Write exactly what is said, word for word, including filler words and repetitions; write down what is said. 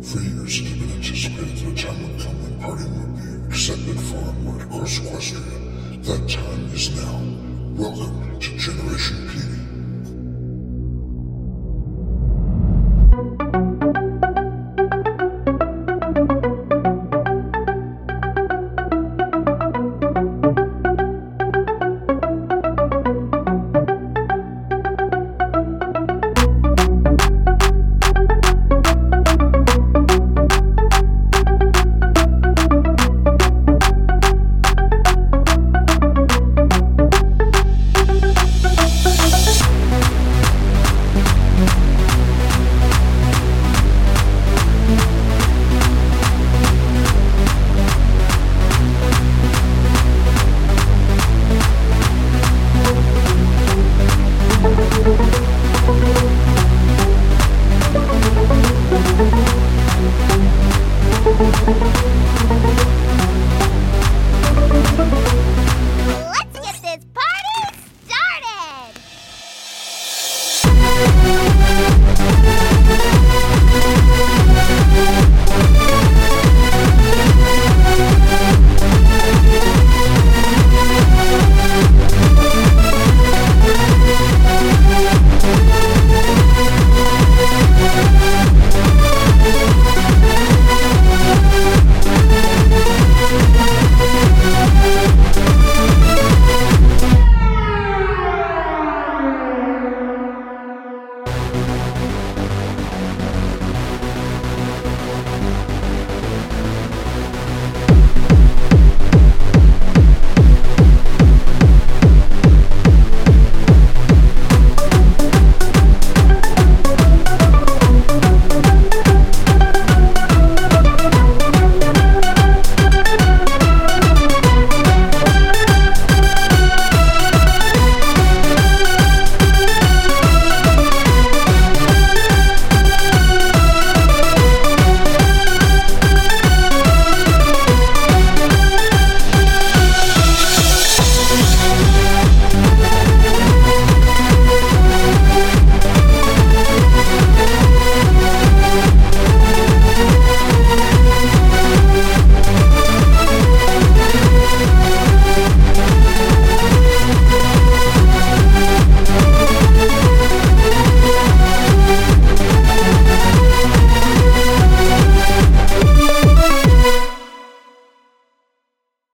For years it had been anticipated that a time would come when partying would be accepted far and wide across Equestria. That time is now. Welcome to Generation P D. Let's get this party started!